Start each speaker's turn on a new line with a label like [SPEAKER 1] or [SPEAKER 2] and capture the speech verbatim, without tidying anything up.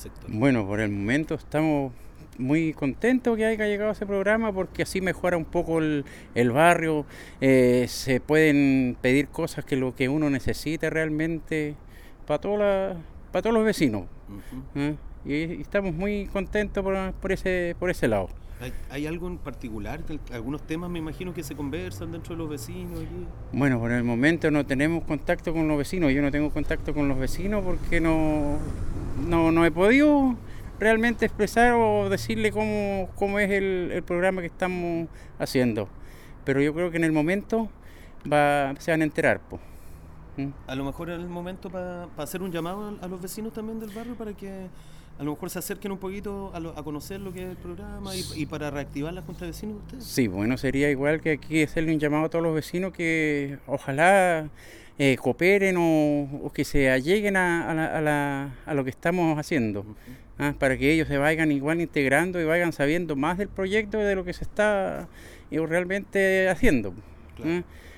[SPEAKER 1] sector?
[SPEAKER 2] Bueno, por el momento estamos muy contentos que haya llegado ese programa porque así mejora un poco el, el barrio, eh, se pueden pedir cosas que lo que uno necesita realmente para toda para todos los vecinos.
[SPEAKER 1] Uh-huh.
[SPEAKER 2] ¿eh? Y, y estamos muy contentos por, por ese por ese lado.
[SPEAKER 1] ¿Hay, ¿Hay algo en particular? Algunos temas me imagino que se conversan dentro de los vecinos aquí.
[SPEAKER 2] Bueno, por el momento no tenemos contacto con los vecinos. Yo no tengo contacto con los vecinos porque no, no, no he podido realmente expresar o decirle cómo, cómo es el, el programa que estamos haciendo. Pero yo creo que en el momento va, se van a enterar. Po.
[SPEAKER 1] ¿Mm? A lo mejor es el momento para pa hacer un llamado a, a los vecinos también del barrio para que a lo mejor se acerquen un poquito a, lo, a conocer lo que es el programa y, y para reactivar la junta de vecinos de ustedes.
[SPEAKER 2] Sí, bueno, sería igual que aquí hacerle un llamado a todos los vecinos que ojalá eh, cooperen o, o que se alleguen a, a, la, a, la, a lo que estamos haciendo, uh-huh. ¿ah? Para que ellos se vayan igual integrando y vayan sabiendo más del proyecto y de lo que se está eh, realmente haciendo.
[SPEAKER 1] Claro.
[SPEAKER 2] ¿ah?